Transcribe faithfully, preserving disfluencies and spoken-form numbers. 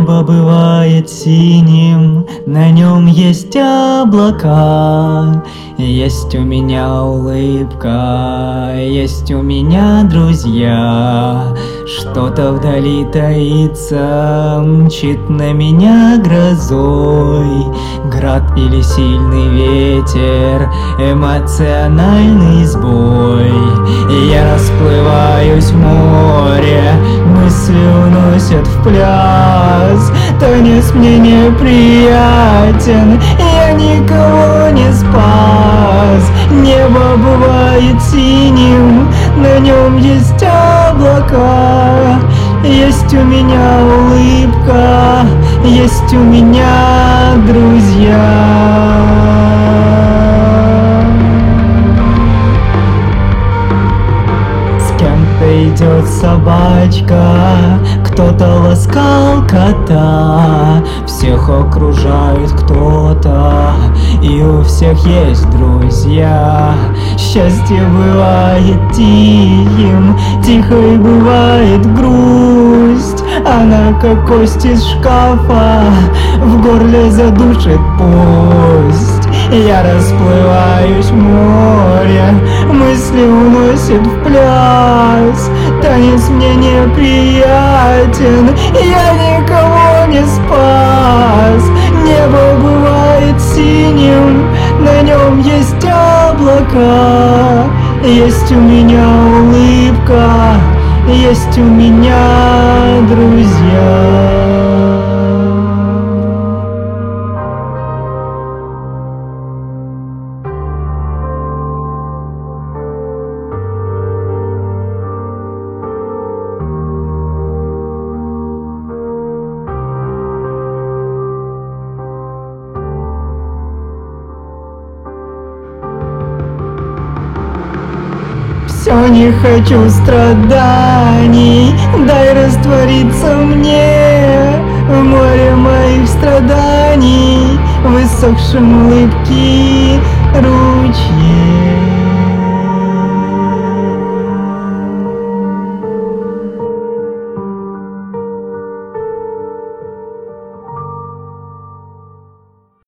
Небо бывает синим, на нем есть облака. Есть у меня улыбка, есть у меня друзья. Что-то вдали таится, мчит на меня грозой. Град или сильный ветер, эмоциональный сбой. Я расплываюсь в море, мысли уносят в пляс. Танец мне неприятен, я никого не спас. Небо бывает синим, на нем есть облака. Есть у меня улыбка, есть у меня друзья. Идет собачка, кто-то ласкал кота. Всех окружает кто-то, и у всех есть друзья. Счастье бывает тихим, тихой бывает грусть. Она как кость из шкафа, в горле задушит пусть. Я расплываюсь в море, мысли уносят в пляс. Танец мне неприятен, я никого не спас. Небо бывает синим, на нем есть облака. Есть у меня улыбка, есть у меня друзья. Все не хочу страданий, дай раствориться мне в море моих страданий, в высохшем улыбки